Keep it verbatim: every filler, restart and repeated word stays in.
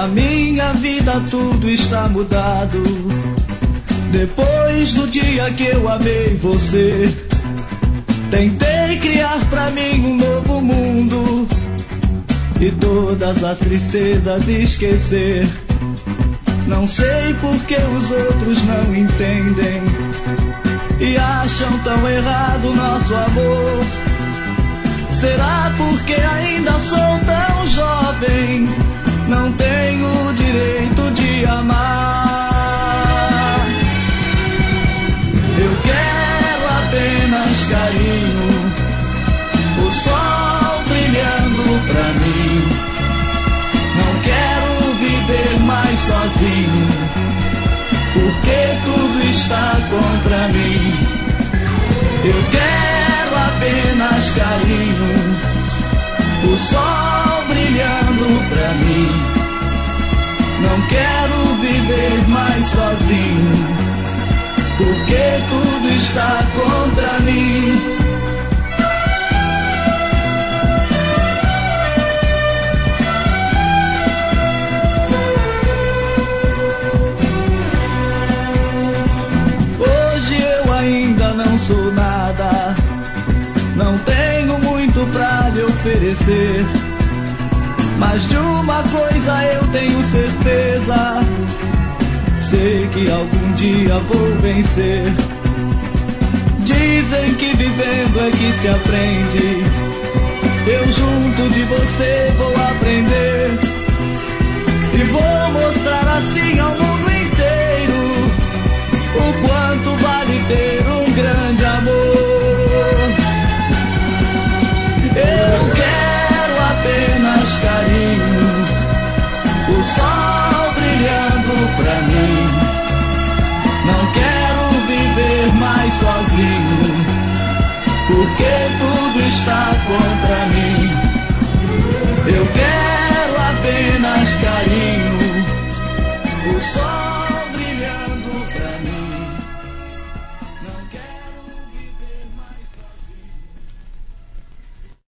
Na minha vida tudo está mudado depois do dia que eu amei você. Tentei criar pra mim um novo mundo e todas as tristezas esquecer. Não sei por que os outros não entendem e acham tão errado nosso amor. Será porque ainda sou tão jovem, não tenho o direito de amar? Eu quero apenas carinho, o sol brilhando pra mim. Não quero viver mais sozinho, porque tudo está contra mim. Eu quero apenas carinho, o sol brilhando pra mim. Não quero viver mais sozinho, porque tudo está contra mim. Não sou nada, não tenho muito pra lhe oferecer, mas de uma coisa eu tenho certeza, sei que algum dia vou vencer. Dizem que vivendo é que se aprende, eu junto de você vou aprender e vou mostrar assim ao mundo inteiro o quanto vale ter um grande amor. Eu quero apenas carinho, o sol brilhando pra mim. Não quero viver mais sozinho, porque tudo está contra mim. Eu quero